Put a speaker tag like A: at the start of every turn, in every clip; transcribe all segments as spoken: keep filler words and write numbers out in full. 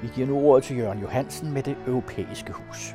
A: Vi giver nu ordet til Jørgen Johansen med Det Europæiske Hus.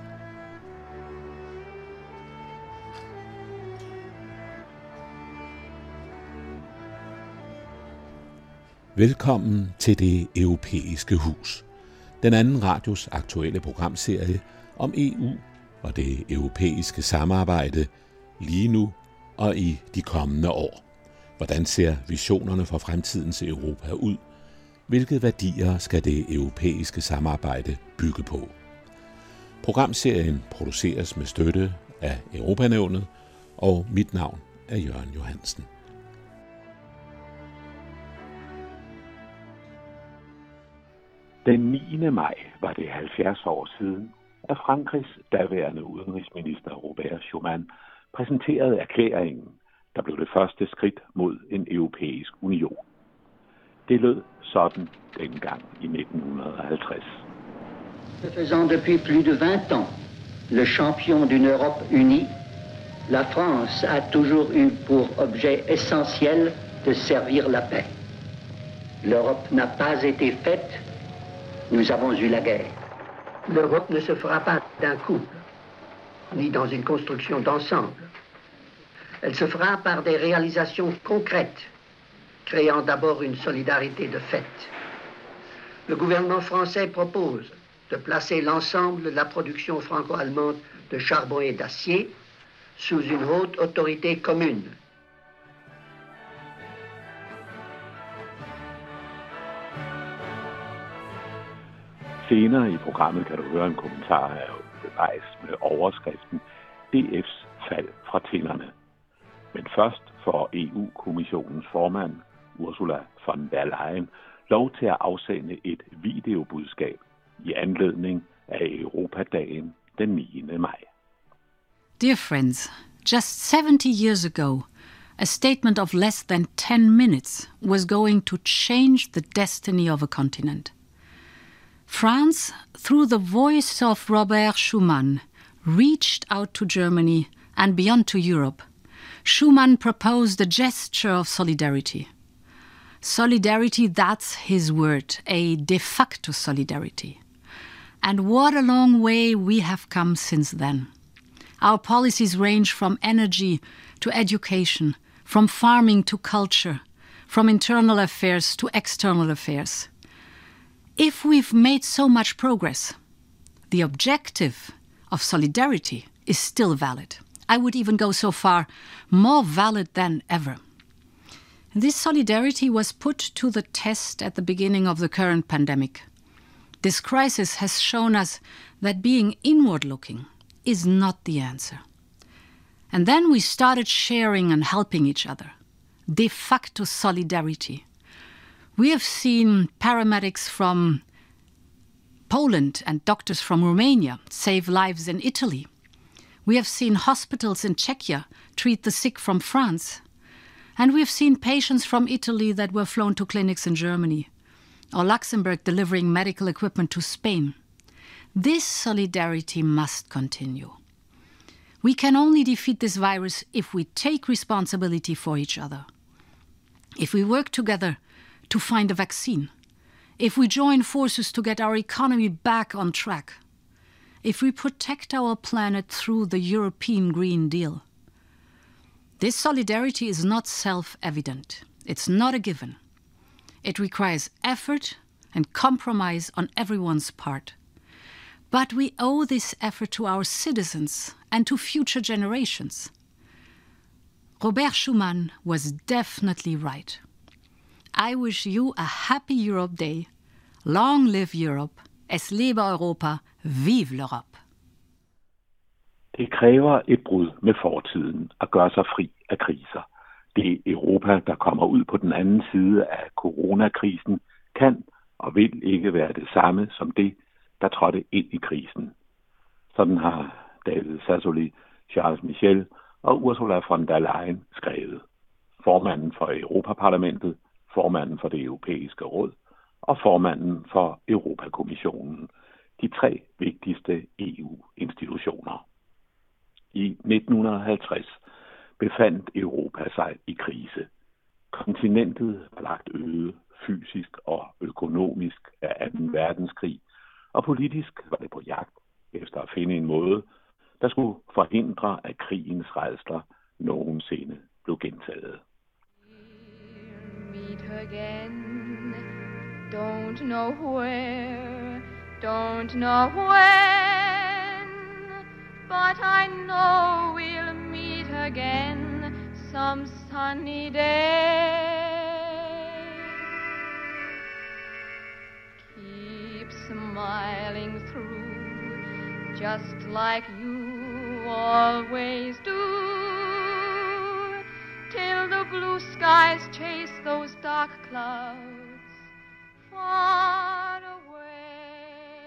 B: Velkommen til Det Europæiske Hus, den anden radios aktuelle programserie om E U og det europæiske samarbejde lige nu og i de kommende år. Hvordan ser visionerne for fremtidens Europa ud? Hvilke værdier skal det europæiske samarbejde bygge på? Programserien produceres med støtte af Europanævnet, og mit navn er Jørgen Johansen.
C: Den niende maj var det halvfjerds år siden, at Frankrigs daværende udenrigsminister Robert Schuman præsenterede erklæringen, der blev det første skridt mod en europæisk union. Det lød sådan dengang i nitten halvtreds.
D: Faisant depuis plus de vingt ans le champion d'une Europe unie, la France a toujours eu pour objet essentiel de servir la paix. L'Europe n'a pas été faite, nous avons eu la guerre. L'Europe ne se fera pas d'un coup, ni dans une construction d'ensemble. Elle se fera par des réalisations concrètes, créant d'abord une solidarité de fait. Le gouvernement français propose de placer l'ensemble de la production franco-allemande de charbon et d'acier sous une haute autorité commune.
C: Senere i programmet kan du høre en kommentar af Beweis med overskriften D F's fald fra tænderne. Men først får E U-kommissionens formand, Ursula von der Leyen, lov til at afsende et videobudskab i anledning af Europadagen den niende maj.
E: Dear friends, just seventy years ago, a statement of less than ten minutes was going to change the destiny of a continent. France, through the voice of Robert Schuman, reached out to Germany and beyond to Europe. Schuman proposed a gesture of solidarity. Solidarity, that's his word, a de facto solidarity. And what a long way we have come since then. Our policies range from energy to education, from farming to culture, from internal affairs to external affairs. If we've made so much progress, the objective of solidarity is still valid. I would even go so far, more valid than ever. This solidarity was put to the test at the beginning of the current pandemic. This crisis has shown us that being inward-looking is not the answer. And then we started sharing and helping each other. De facto solidarity. We have seen paramedics from Poland and doctors from Romania save lives in Italy. We have seen hospitals in Czechia treat the sick from France. And we have seen patients from Italy that were flown to clinics in Germany, or Luxembourg delivering medical equipment to Spain. This solidarity must continue. We can only defeat this virus if we take responsibility for each other. If we work together to find a vaccine. If we join forces to get our economy back on track. If we protect our planet through the European Green Deal. This solidarity is not self-evident. It's not a given. It requires effort and compromise on everyone's part. But we owe this effort to our citizens and to future generations. Robert Schuman was definitely right. I wish you a happy Europe Day. Long live Europe. Es lebe Europa. Vive l'Europe.
C: Det kræver et brud med fortiden at gøre sig fri af kriser. Det Europa, der kommer ud på den anden side af coronakrisen, kan og vil ikke være det samme som det, der trådte ind i krisen. Sådan har David Sassoli, Charles Michel og Ursula von der Leyen skrevet. Formanden for Europaparlamentet, formanden for det europæiske råd og formanden for Europakommissionen, de tre vigtigste E U-institutioner. I nitten halvtreds befandt Europa sig i krise. Kontinentet var lagt øde fysisk og økonomisk af anden verdenskrig og politisk var det på jagt efter at finde en måde, der skulle forhindre, at krigens rædsler nogensinde blev gentaget.
F: Meet again, don't know where, don't know when, but I know we'll meet again some sunny day. Keep smiling through, just like you always do, till the blue skies chase those dark clouds far away.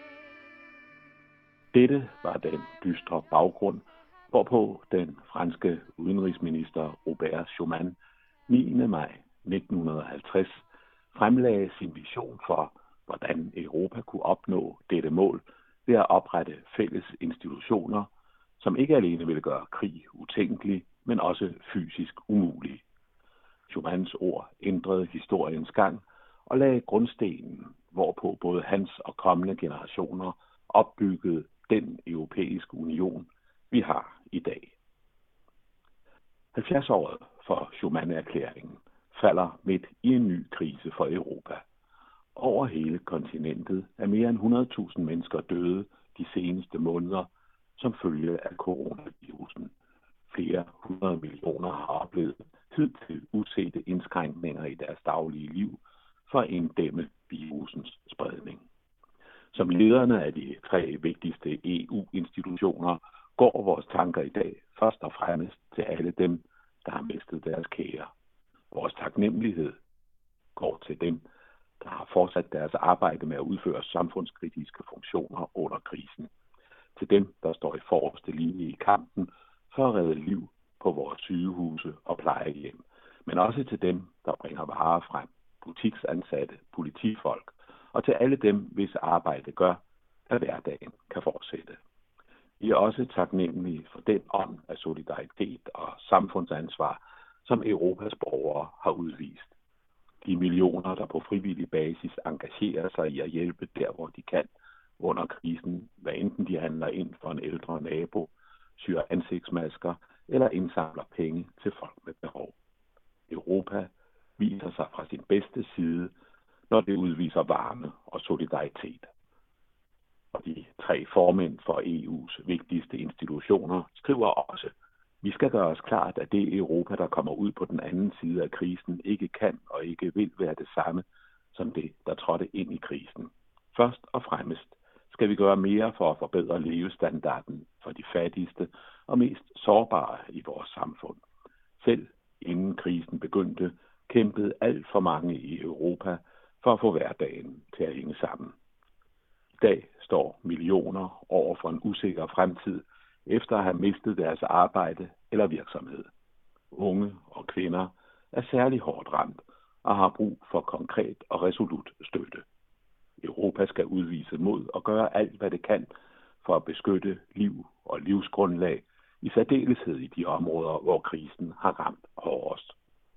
C: Dette var den dystre baggrund, hvorpå den franske udenrigsminister Robert Schuman niende maj nitten halvtreds fremlagde sin vision for, hvordan Europa kunne opnå dette mål ved at oprette fælles institutioner, som ikke alene ville gøre krig utænkelig, men også fysisk umulig. Schumans ord ændrede historiens gang og lagde grundstenen, hvorpå både hans og kommende generationer opbyggede den europæiske union, vi har i dag. halvfjerds-året for Schuman-erklæringen falder midt i en ny krise for Europa. Over hele kontinentet er mere end hundrede tusind mennesker døde de seneste måneder som følge af coronavirusen. Flere hundrede millioner har oplevet hidtil usete indskrænkninger i deres daglige liv for at inddæmme virusens spredning. Som lederne af de tre vigtigste E U-institutioner går vores tanker i dag først og fremmest til alle dem, der har mistet deres kære. Vores taknemmelighed går til dem, der har fortsat deres arbejde med at udføre samfundskritiske funktioner under krisen. Til dem, der står i forreste linje i kampen for at redde liv på vores sygehuse og plejehjem, men også til dem, der bringer varer frem, butiksansatte, politifolk, og til alle dem, hvis arbejde gør, at hverdagen kan fortsætte. Vi er også taknemmelige for den ånd af solidaritet og samfundsansvar, som Europas borgere har udvist. De millioner, der på frivillig basis engagerer sig i at hjælpe der, hvor de kan under krisen, hvad enten de handler ind for en ældre nabo, syr ansigtsmasker eller indsamler penge til folk med behov. Europa viser sig fra sin bedste side, når det udviser varme og solidaritet. Og de tre formænd for E U's vigtigste institutioner skriver også, vi skal gøre os klart, at det Europa, der kommer ud på den anden side af krisen, ikke kan og ikke vil være det samme som det, der trådte ind i krisen. Først og fremmest skal vi gøre mere for at forbedre levestandarden for de fattigste og mest sårbare i vores samfund. Selv inden krisen begyndte, kæmpede alt for mange i Europa for at få hverdagen til at hænge sammen. I dag står millioner over for en usikker fremtid, efter at have mistet deres arbejde eller virksomhed. Unge og kvinder er særlig hårdt ramt og har brug for konkret og resolut støtte. Europa skal udvise mod og gøre alt, hvad det kan for at beskytte liv og livsgrundlag, i særdeleshed i de områder, hvor krisen har ramt hårdest.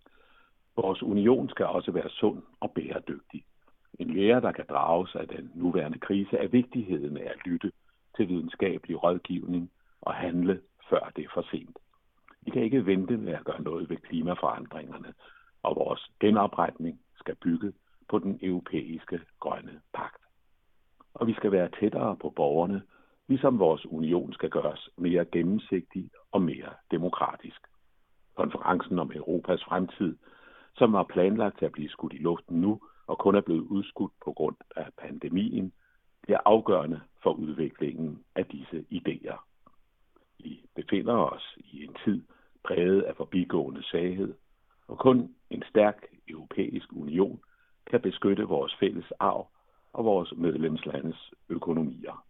C: Vores union skal også være sund og bæredygtig. En lære, der kan drages af den nuværende krise, er vigtigheden af at lytte til videnskabelig rådgivning og handle, før det er for sent. Vi kan ikke vente med at gøre noget ved klimaforandringerne, og vores genopretning skal bygge på den europæiske grønne pagt. Og vi skal være tættere på borgerne, ligesom vores union skal gøres mere gennemsigtig og mere demokratisk. Konferencen om Europas fremtid, som var planlagt til at blive skudt i luften nu, og kun er blevet udskudt på grund af pandemien, bliver afgørende for udviklingen af disse idéer. Vi befinder os i en tid præget af forbigående svaghed, og kun en stærk europæisk union kan beskytte vores fælles arv og vores medlemslandes økonomier.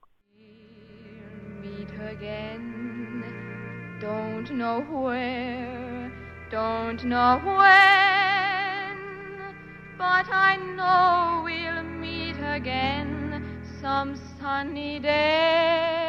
F: Meet again, don't know where, don't know when, but I know we'll meet again some sunny day.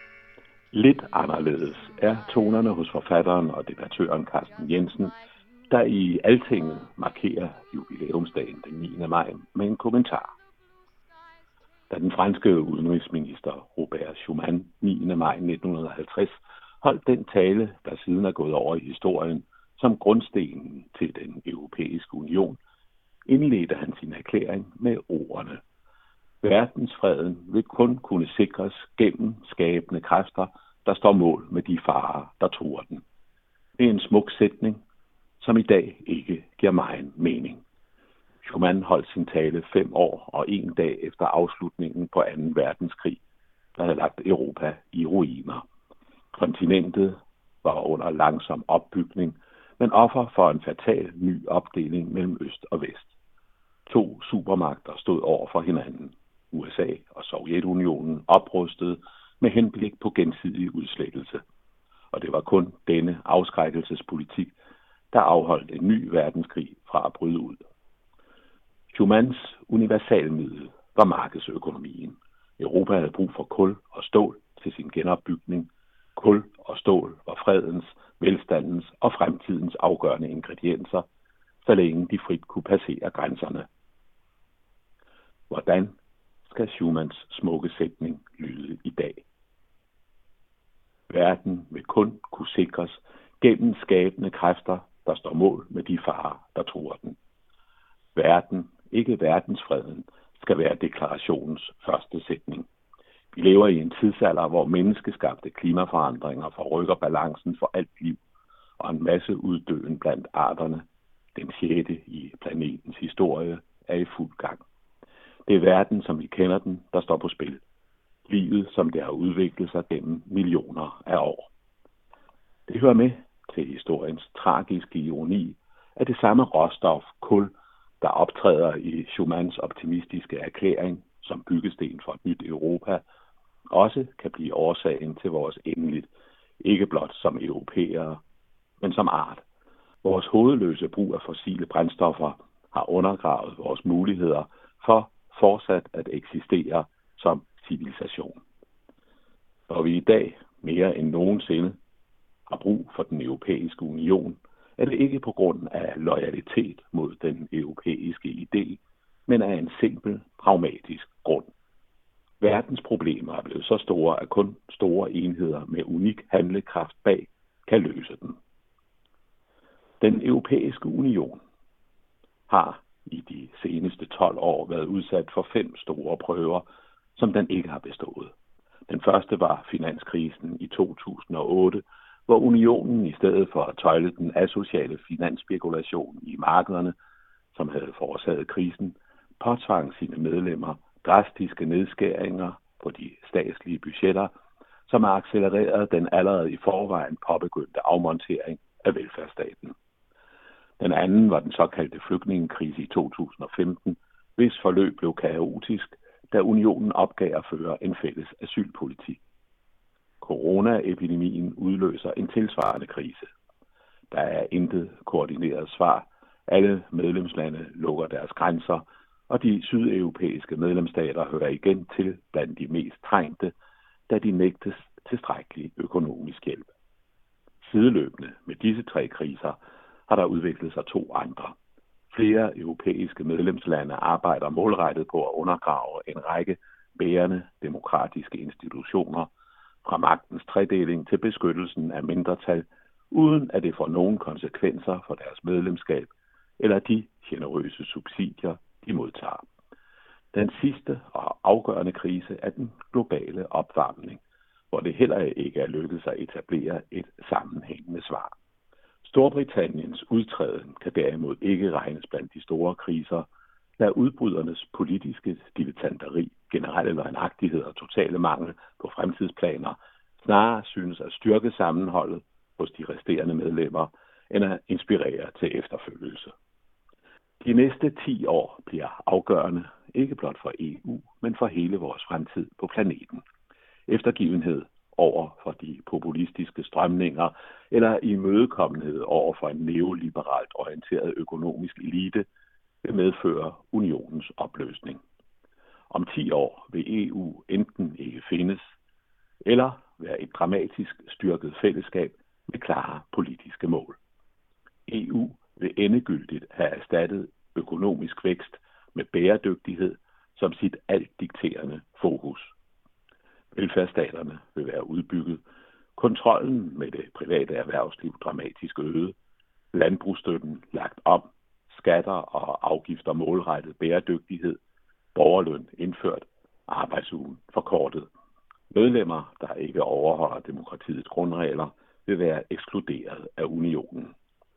C: Lidt anderledes er tonerne hos forfatteren og debattøren Carsten Jensen, der i Altinget markerer jubilæumsdagen den niende maj med en kommentar. Da den franske udenrigsminister Robert Schuman niende maj nitten halvtreds holdt den tale, der siden er gået over i historien som grundstenen til den europæiske union, indledte han sin erklæring med ordene: verdensfreden vil kun kunne sikres gennem skabende kræfter, der står mål med de farer, der truer den. Det er en smuk sætning, som i dag ikke giver megen mening. Schuman holdt sin tale fem år og en dag efter afslutningen på anden verdenskrig, der havde lagt Europa i ruiner. Kontinentet var under langsom opbygning, men offer for en fatal ny opdeling mellem øst og vest. To supermagter stod over for hinanden. U S A og Sovjetunionen oprustede med henblik på gensidig udslettelse. Og det var kun denne afskrækkelsespolitik, der afholdt en ny verdenskrig fra at bryde ud. Schumans universalmiddel var markedsøkonomien. Europa havde brug for kul og stål til sin genopbygning. Kul og stål var fredens, velstandens og fremtidens afgørende ingredienser, så længe de frit kunne passere grænserne. Hvordan skal Schumans smukke sætning lyde i dag? Verden vil kun kunne sikres gennem skabende kræfter, der står mål med de farer, der truer den. Verden, ikke verdensfreden, skal være deklarationens første sætning. Vi lever i en tidsalder, hvor menneskeskabte klimaforandringer forrykker balancen for alt liv, og en masse uddøen blandt arterne, den sjette i planetens historie, er i fuld gang. Det er verden, som vi kender den, der står på spil. Livet, som det har udviklet sig gennem millioner af år. Det hører med til historiens tragiske ironi, at det samme råstof, kul, der optræder i Schumans optimistiske erklæring som byggesten for et nyt Europa, også kan blive årsagen til vores endeligt, ikke blot som europæere, men som art. Vores hovedløse brug af fossile brændstoffer har undergravet vores muligheder for fortsat at eksistere som civilisation. Når vi i dag mere end nogensinde har brug for den europæiske union, er det ikke på grund af loyalitet mod den europæiske idé, men af en simpel, pragmatisk grund. Verdens problemer er blevet så store, at kun store enheder med unik handlekraft bag kan løse dem. Den europæiske union har i de seneste tolv år været udsat for fem store prøver, som den ikke har bestået. Den første var finanskrisen i to tusind og otte, hvor unionen i stedet for at tøjle den asociale finansspekulation i markederne, som havde forårsaget krisen, påtvang sine medlemmer drastiske nedskæringer på de statslige budgetter, som har accelereret den allerede i forvejen påbegyndte afmontering af velfærdsstaten. Den anden var den såkaldte flygtningekrise i to tusind og femten, hvis forløb blev kaotisk, da unionen opgav at føre en fælles asylpolitik. Coronaepidemien udløser en tilsvarende krise. Der er intet koordineret svar. Alle medlemslande lukker deres grænser, og de sydeuropæiske medlemsstater hører igen til blandt de mest trængte, da de nægtes tilstrækkelig økonomisk hjælp. Sideløbende med disse tre kriser har der udviklet sig to andre. Flere europæiske medlemslande arbejder målrettet på at undergrave en række bærende demokratiske institutioner, fra magtens tredeling til beskyttelsen af mindretal, uden at det får nogen konsekvenser for deres medlemskab eller de generøse subsidier, de modtager. Den sidste og afgørende krise er den globale opvarmning, hvor det heller ikke er lykkedes at etablere et sammenhængende svar. Storbritanniens udtræden kan derimod ikke regnes blandt de store kriser, da udbrydernes politiske dilettanteri, generelle løgnagtighed og totale mangel på fremtidsplaner snarere synes at styrke sammenholdet hos de resterende medlemmer, end at inspirere til efterfølgelse. De næste ti år bliver afgørende, ikke blot for E U, men for hele vores fremtid på planeten. Eftergivenhed over for de populistiske strømninger eller imødekommenhed over for en neoliberalt orienteret økonomisk elite vil medføre unionens opløsning. Om ti år vil E U enten ikke findes, eller være et dramatisk styrket fællesskab med klare politiske mål. E U vil endegyldigt have erstattet økonomisk vækst med bæredygtighed som sit alt dikterende fokus. Velfærdsstaterne vil være udbygget, kontrollen med det private erhvervsliv dramatisk øget, landbrugsstøtten lagt om, skatter og afgifter målrettet bæredygtighed, borgerløn indført, arbejdsugen forkortet. Medlemmer, der ikke overholder demokratiets grundregler, vil være ekskluderet af unionen.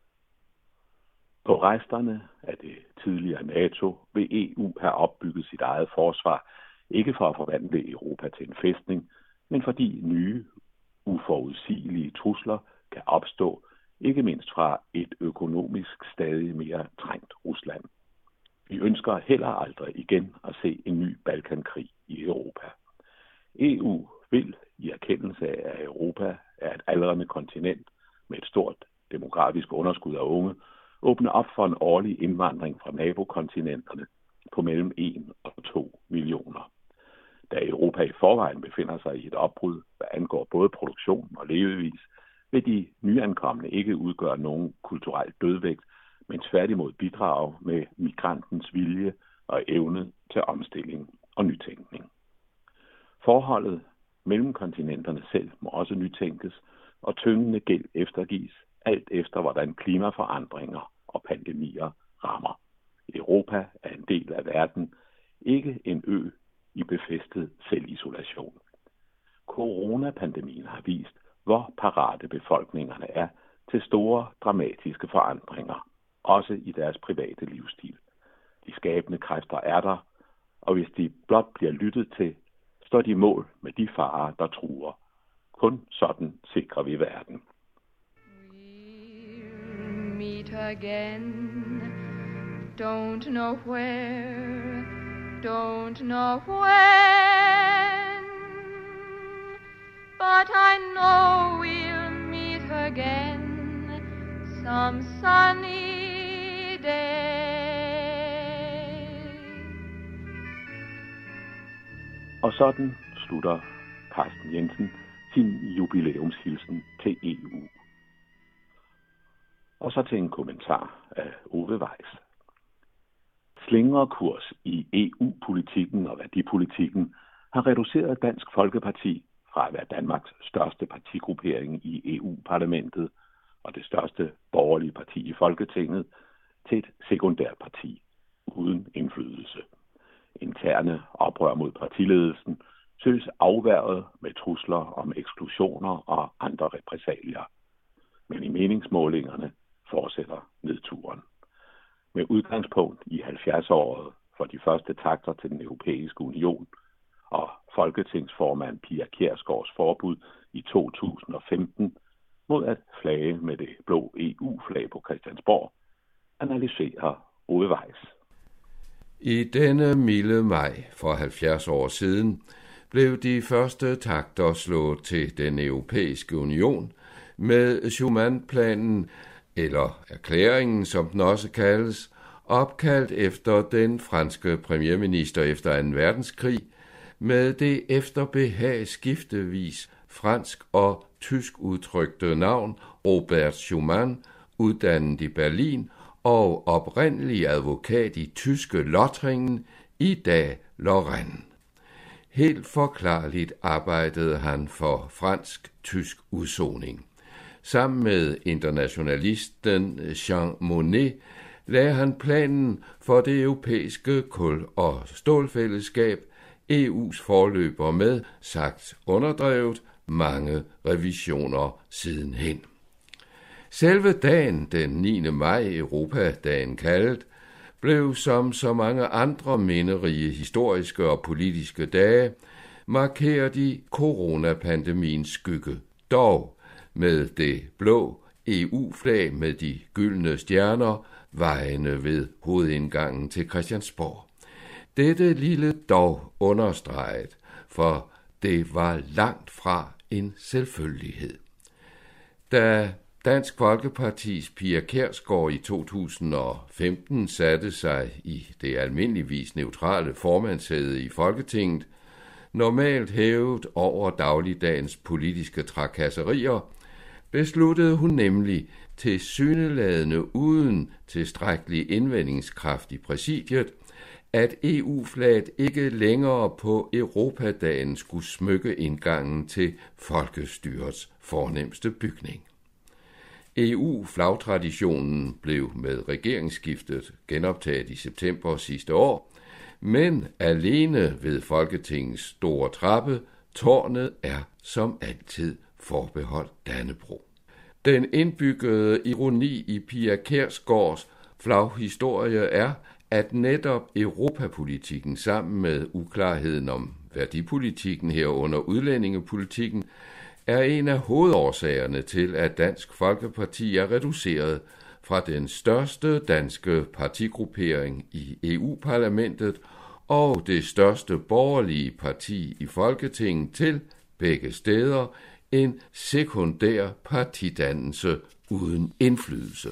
C: På resterne af det tidligere NATO vil E U have opbygget sit eget forsvar, ikke for at forvandle Europa til en fæstning, men fordi nye, uforudsigelige trusler kan opstå, ikke mindst fra et økonomisk stadig mere trængt Rusland. Vi ønsker heller aldrig igen at se en ny Balkankrig i Europa. E U vil i erkendelse af, at Europa er et aldrende kontinent med et stort demografisk underskud af unge, åbne op for en årlig indvandring fra nabokontinenterne på mellem en og to millioner. Da Europa i forvejen befinder sig i et opbrud, hvad angår både produktion og levevis, vil de nyankomne ikke udgøre nogen kulturel dødvægt, men tværtimod bidrage med migrantens vilje og evne til omstilling og nytænkning. Forholdet mellem kontinenterne selv må også nytænkes, og tyngende gæld eftergives, alt efter hvordan klimaforandringer og pandemier rammer. Europa er en del af verden, ikke en ø i befæstet selvisolation. Coronapandemien har vist, hvor parate befolkningerne er til store dramatiske forandringer, også i deres private livsstil. De skabende kræfter er der, og hvis de blot bliver lyttet til, står de i mål med de farer, der truer. Kun sådan sikrer vi verden.
F: We'll meet again. Don't know where, don't know when, but I know we'll meet again some sunny day.
C: Og sådan slutter Carsten Jensen sin jubilæumshilsen til E U. Og så til en kommentar af Ove Weiss. Slingrekurs i E U-politikken og værdipolitikken har reduceret Dansk Folkeparti fra at være Danmarks største partigruppering i E U-parlamentet og det største borgerlige parti i Folketinget til et sekundært parti uden indflydelse. Interne oprør mod partiledelsen søges afværget med trusler om eksklusioner og andre repressalier. Men i meningsmålingerne fortsætter nedturen. Med udgangspunkt i halvfjerds-året for de første takter til den europæiske union og folketingsformand Pia Kjærsgaards forbud i to tusind og femten mod at flage med det blå E U-flag på Christiansborg, analyserer Ove Weiss.
G: I denne milde maj for halvfjerds år siden blev de første takter slået til den europæiske union med Schuman-planen, eller erklæringen, som den også kaldes, opkaldt efter den franske premierminister efter anden verdenskrig, med det efter behag skiftevis fransk og tysk udtrykte navn Robert Schuman, uddannet i Berlin og oprindelig advokat i tyske Lothringen, i dag Lorraine. Helt forklarligt arbejdede han for fransk-tysk udsoning. Sammen med internationalisten Jean Monnet lagde han planen for det europæiske kul- og stålfællesskab, E U's forløber med, sagt underdrevet, mange revisioner sidenhen. Selve dagen, den niende maj, Europadagen kaldet, blev som så mange andre minderige historiske og politiske dage markeret i coronapandemiens skygge, dog med det blå E U-flag med de gyldne stjerner vejende ved hovedindgangen til Christiansborg. Dette lille dog understreget, for det var langt fra en selvfølgelighed. Da Dansk Folkepartis Pia Kjærsgaard i to tusind og femten satte sig i det almindeligvis neutrale formandssæde i Folketinget, normalt hævet over dagligdagens politiske trakasserier, besluttede hun nemlig tilsyneladende uden tilstrækkelig indvendingskraft i præsidiet, at E U-flaget ikke længere på Europadagen skulle smykke indgangen til folkestyrets fornemste bygning. E U-flagtraditionen blev med regeringsskiftet genoptaget i september sidste år, men alene ved Folketingets store trappe, tårnet er som altid forbeholdt Dannebrog. Den indbyggede ironi i Pia Kjærsgaards flaghistorie er, at netop europapolitikken sammen med uklarheden om værdipolitikken herunder udlændingepolitikken er en af hovedårsagerne til, at Dansk Folkeparti er reduceret fra den største danske partigruppering i E U-parlamentet og det største borgerlige parti i Folketinget til begge steder en sekundær partidannelse uden indflydelse.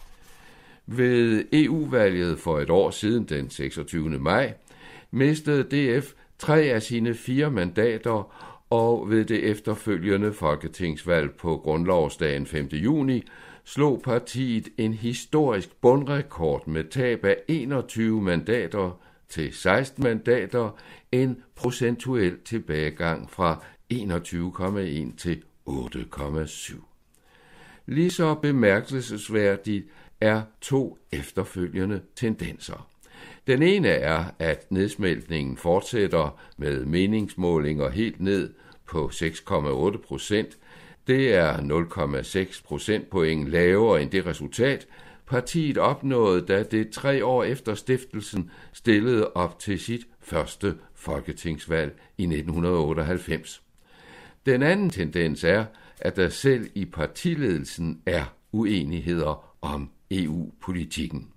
G: Ved E U-valget for et år siden, den seksogtyvende maj, mistede D F tre af sine fire mandater, og ved det efterfølgende folketingsvalg på grundlovsdagen femte juni slog partiet en historisk bundrekord med tab af enogtyve mandater til seksten mandater, en procentuel tilbagegang fra enogtyve komma en til otte komma syv. Lige så bemærkelsesværdigt er to efterfølgende tendenser. Den ene er, at nedsmeltningen fortsætter med meningsmålinger helt ned på seks komma otte procent. Det er nul komma seks procentpoint lavere end det resultat, partiet opnåede, da det tre år efter stiftelsen stillede op til sit første folketingsvalg i nitten otteoghalvfems. Den anden tendens er, at der selv i partiledelsen er uenigheder om E U-politikken.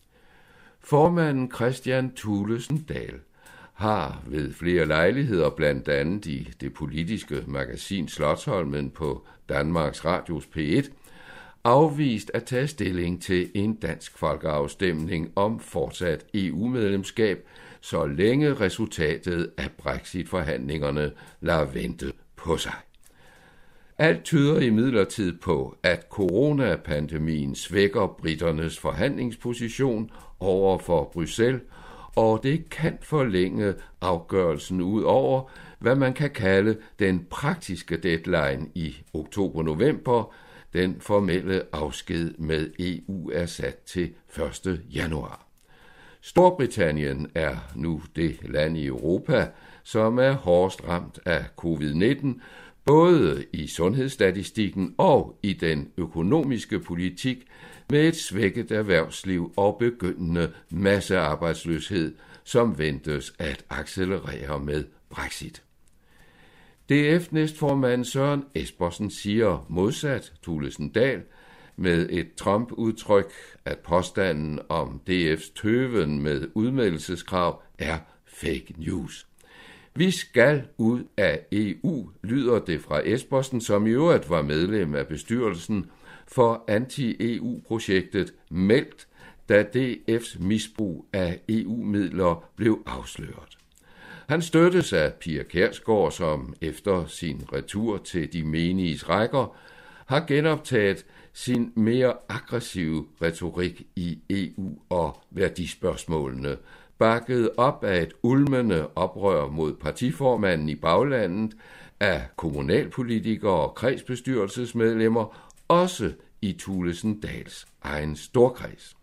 G: Formanden Kristian Thulesen Dahl har ved flere lejligheder, blandt andet i det politiske magasin Slotsholmen på Danmarks Radios P et, afvist at tage stilling til en dansk folkeafstemning om fortsat E U-medlemskab, så længe resultatet af Brexit-forhandlingerne lader vente på sig. Alt tyder imidlertid på, at coronapandemien svækker briternes forhandlingsposition over for Bruxelles, og det kan forlænge afgørelsen ud over, hvad man kan kalde den praktiske deadline i oktober-november. Den formelle afsked med E U er sat til første januar. Storbritannien er nu det land i Europa, som er hårdest ramt af covid nitten, både i sundhedsstatistikken og i den økonomiske politik, med et svækket erhvervsliv og begyndende massearbejdsløshed, som ventes at accelerere med Brexit. D F-næstformand Søren Espersen siger modsat Thulesen Dahl med et Trump-udtryk, at påstanden om D F's tøven med udmeldelseskrav er fake news. Vi skal ud af E U, lyder det fra Espersen, som i øvrigt var medlem af bestyrelsen for anti-E U-projektet Meldt, da D F's misbrug af E U-midler blev afsløret. Han støttes af Pia Kjærsgaard, som efter sin retur til de meniges rækker har genoptaget sin mere aggressive retorik i E U og værdispørgsmålene, bakket op af et ulmende oprør mod partiformanden i baglandet, af kommunalpolitikere og kredsbestyrelsesmedlemmer, også i Thulesen Dahls egen storkreds.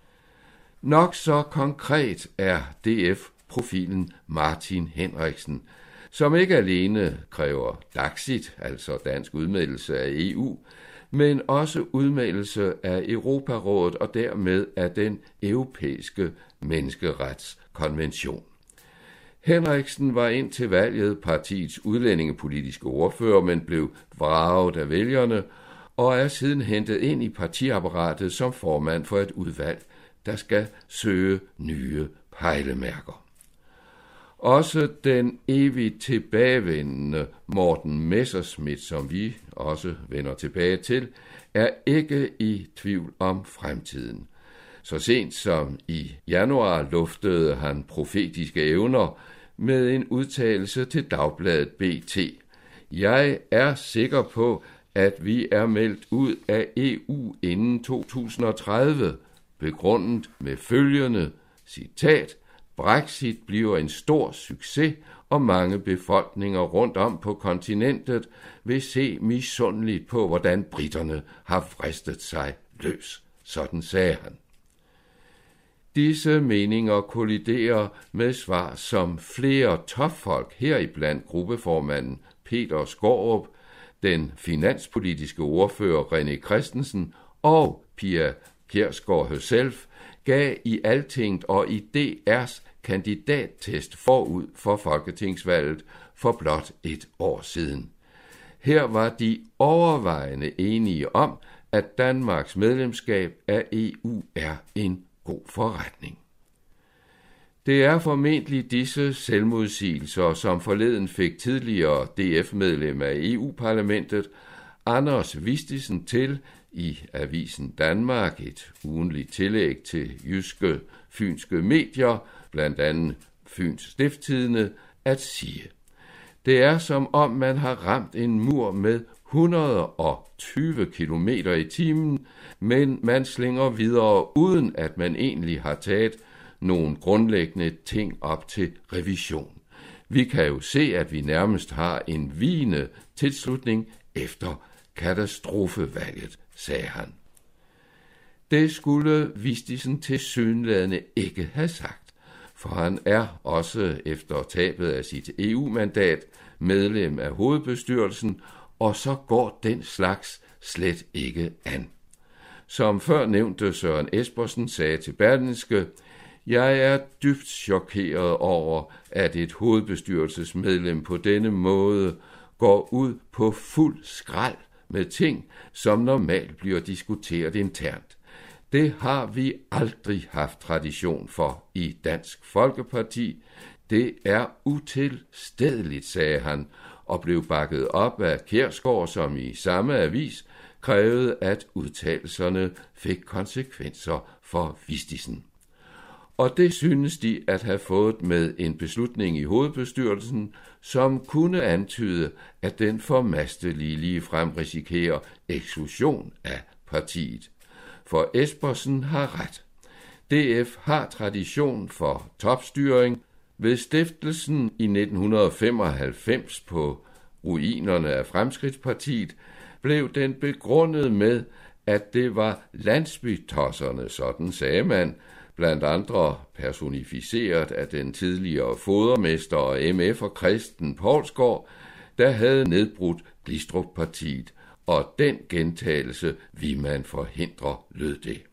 G: Nok så konkret er D F-profilen Martin Henriksen, som ikke alene kræver Daxit, altså dansk udmeldelse af E U, men også udmeldelse af Europarådet og dermed af den europæiske menneskeretskonvention. Henriksen var indtil valget partiets udlændingepolitiske ordfører, men blev vraget af vælgerne og er siden hentet ind i partiapparatet som formand for et udvalg, der skal søge nye pejlemærker. Også den evigt tilbagevendende Morten Messerschmidt, som vi også vender tilbage til, er ikke i tvivl om fremtiden. Så sent som i januar luftede han profetiske evner med en udtalelse til dagbladet B T. Jeg er sikker på, at vi er meldt ud af E U inden to tusind og tredive, begrundet med følgende, citat, Brexit bliver en stor succes, og mange befolkninger rundt om på kontinentet vil se misundeligt på, hvordan britterne har fristet sig løs. Sådan sagde han. Disse meninger kolliderer med svar, som flere topfolk, heriblandt gruppeformanden Peter Skaarup, den finanspolitiske ordfører René Christensen og Pia Kjærsgaard herself, gav i Altinget og i D R's kandidattest forud for folketingsvalget for blot et år siden. Her var de overvejende enige om, at Danmarks medlemskab af E U er en god forretning. Det er formentlig disse selvmodsigelser, som forleden fik tidligere D F-medlem af E U-parlamentet Anders Vistisen til i Avisen Danmark, et ugentligt tillæg til jyske, fynske medier, blandt andet Fyns Stiftstidende, at sige. Det er som om man har ramt en mur med et hundrede og tyve kilometer i timen, men man slinger videre, uden at man egentlig har taget nogle grundlæggende ting op til revision. Vi kan jo se, at vi nærmest har en vigende tilslutning efter katastrofevalget, sagde han. Det skulle Vistisen tilsyneladende ikke have sagt, for han er også efter tabet af sit E U-mandat medlem af hovedbestyrelsen, og så går den slags slet ikke an. Som før nævnte Søren Espersen sagde til Berlingske, jeg er dybt chokeret over, at et hovedbestyrelsesmedlem på denne måde går ud på fuld skrald med ting, som normalt bliver diskuteret internt. Det har vi aldrig haft tradition for i Dansk Folkeparti. Det er utilstedeligt, sagde han, og blev bakket op af Kjærsgaard, som i samme avis krævede, at udtalelserne fik konsekvenser for Vistisen. Og det synes de at have fået med en beslutning i hovedbestyrelsen, som kunne antyde, at den formastelige ligefrem risikerer eksklusion af partiet. For Espersen har ret. D F har tradition for topstyring. Ved stiftelsen i nitten femoghalvfems på ruinerne af Fremskridtspartiet blev den begrundet med, at det var landsbytosserne, sådan sagde man, blandt andre personificeret af den tidligere fodermester og M F'er Christen Poulsgaard, der havde nedbrudt Glistrup-partiet, og den gentagelse vil man forhindre, lød det.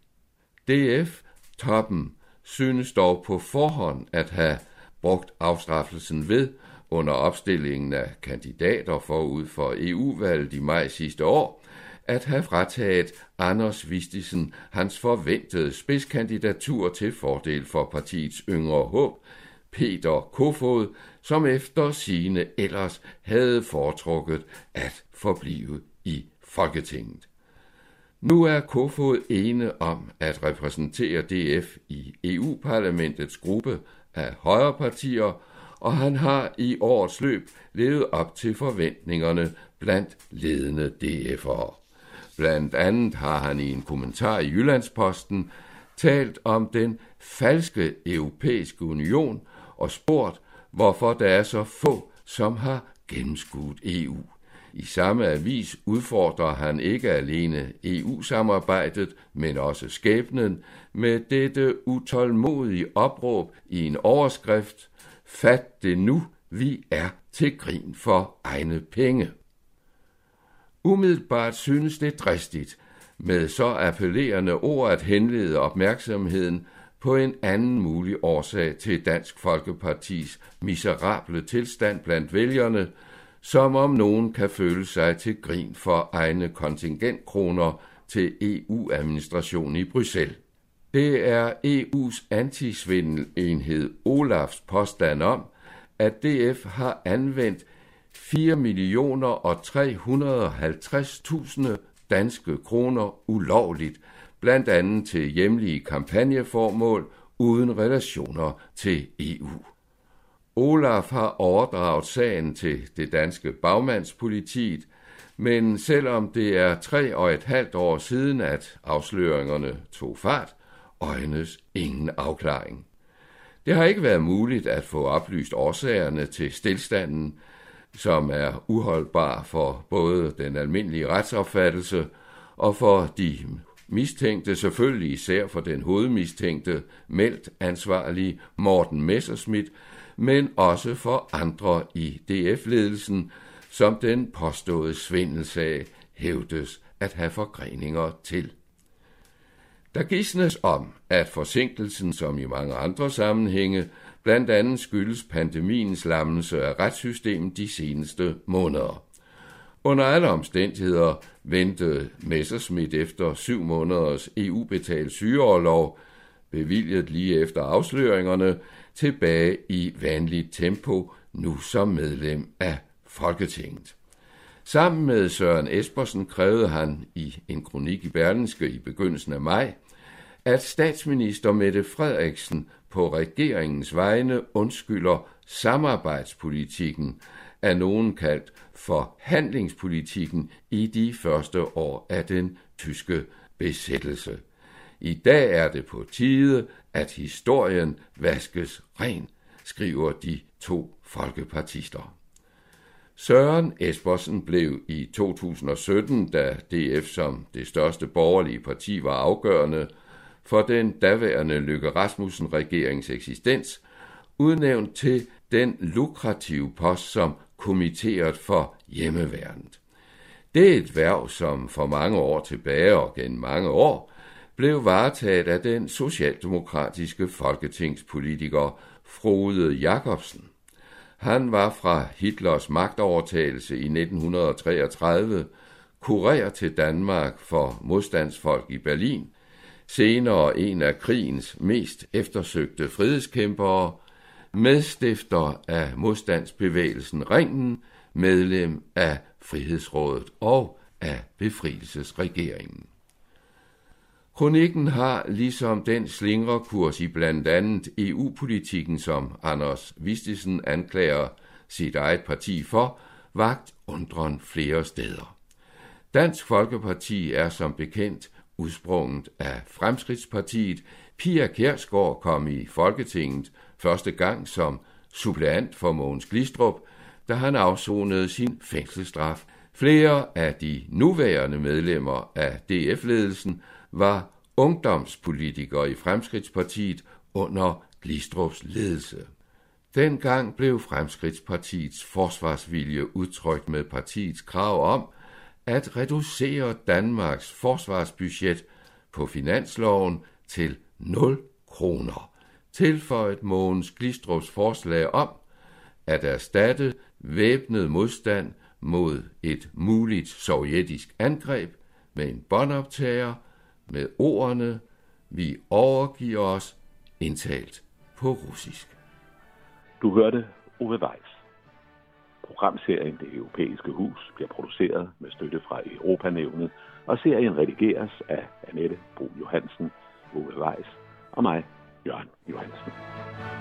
G: D F-toppen synes dog på forhånd at have brugt afstraffelsen ved, under opstillingen af kandidater forud for E U-valget i maj sidste år, at have frataget Anders Vistisen hans forventede spidskandidatur til fordel for partiets yngre håb, Peter Kofod, som efter sigende ellers havde foretrukket at forblive i Folketinget. Nu er Kofod ene om at repræsentere D F i E U-parlamentets gruppe af højrepartier, og han har i årets løb levet op til forventningerne blandt ledende D F'ere. Blandt andet har han i en kommentar i Jyllandsposten talt om den falske europæiske union og spurgt, hvorfor der er så få, som har gennemskuet E U. I samme avis udfordrer han ikke alene E U-samarbejdet, men også skæbnen med dette utålmodige opråb i en overskrift: Fat det nu, vi er til grin for egne penge. Umiddelbart synes det dristigt med så appellerende ord at henlede opmærksomheden på en anden mulig årsag til Dansk Folkepartis miserable tilstand blandt vælgerne, som om nogen kan føle sig til grin for egne kontingentkroner til E U-administration i Bruxelles. Det er E U's antisvindelenhed Olafs påstand om, at D F har anvendt fire millioner og tre hundrede og halvtreds tusind danske kroner ulovligt, blandt andet til hjemlige kampagneformål uden relationer til E U. Olaf har overdraget sagen til det danske bagmandspolitiet, Men selvom det er tre og et halvt år siden, at afsløringerne tog fart, øjnes ingen afklaring. Det har ikke været muligt at få oplyst årsagerne til stilstanden, som er uholdbar for både den almindelige retsopfattelse og for de mistænkte, selvfølgelig især for den hovedmistænkte, meldt ansvarlige Morten Messerschmidt, men også for andre i D F-ledelsen, som den påståede svindelsag hævdes at have forgreninger til. Der gisnes om, at forsinkelsen, som i mange andre sammenhænge, blandt andet skyldes pandemiens lammelse af retssystemet de seneste måneder. Under alle omstændigheder ventede Messerschmidt efter syv måneders E U-betalt sygeorlov, bevilget lige efter afsløringerne, tilbage i vanligt tempo, nu som medlem af Folketinget. Sammen med Søren Espersen krævede han i en kronik i Berlingske i begyndelsen af maj, at statsminister Mette Frederiksen på regeringens vegne undskylder samarbejdspolitikken, af nogen kaldt forhandlingspolitikken i de første år af den tyske besættelse. I dag er det på tide, at historien vaskes ren, skriver de to folkepartister. Søren Espersen blev i to tusind og sytten, da D F som det største borgerlige parti var afgørende for den daværende Løkke Rasmussen-regerings eksistens, udnævnt til den lukrative post som kommitteret for hjemmeværnet. Det er et hverv, som for mange år tilbage og gennem mange år blev varetaget af den socialdemokratiske folketingspolitiker Frode Jakobsen. Han var fra Hitlers magtovertagelse i nitten treogtredive kurer til Danmark for modstandsfolk i Berlin, senere en af krigens mest eftersøgte frihedskæmpere, medstifter af modstandsbevægelsen Ringen, medlem af Frihedsrådet og af Befrielsesregeringen. Kronikken har, ligesom den slingrekurs i blandt andet E U-politikken, som Anders Vistisen anklager sit eget parti for, vakt undren flere steder. Dansk Folkeparti er som bekendt udsprunget af Fremskridtspartiet. Pia Kjærsgaard kom i Folketinget første gang som suppleant for Mogens Glistrup, da han afsonede sin fængselsstraf. Flere af de nuværende medlemmer af D F-ledelsen var ungdomspolitikere i Fremskridtspartiet under Glistrups ledelse. Dengang blev Fremskridtspartiets forsvarsvilje udtrykt med partiets krav om at reducere Danmarks forsvarsbudget på finansloven til nul kroner, tilføjet Mogens Glistrups forslag om at erstatte væbnet modstand mod et muligt sovjetisk angreb med en båndoptager med ordene "Vi overgiver os" indtalt på russisk.
C: Du hørte Ove Weiss. Programserien Det Europæiske Hus bliver produceret med støtte fra Europanævnet, og serien redigeres af Annette Bro Johansen, Ove Weiss og mig, Jørgen Johansen.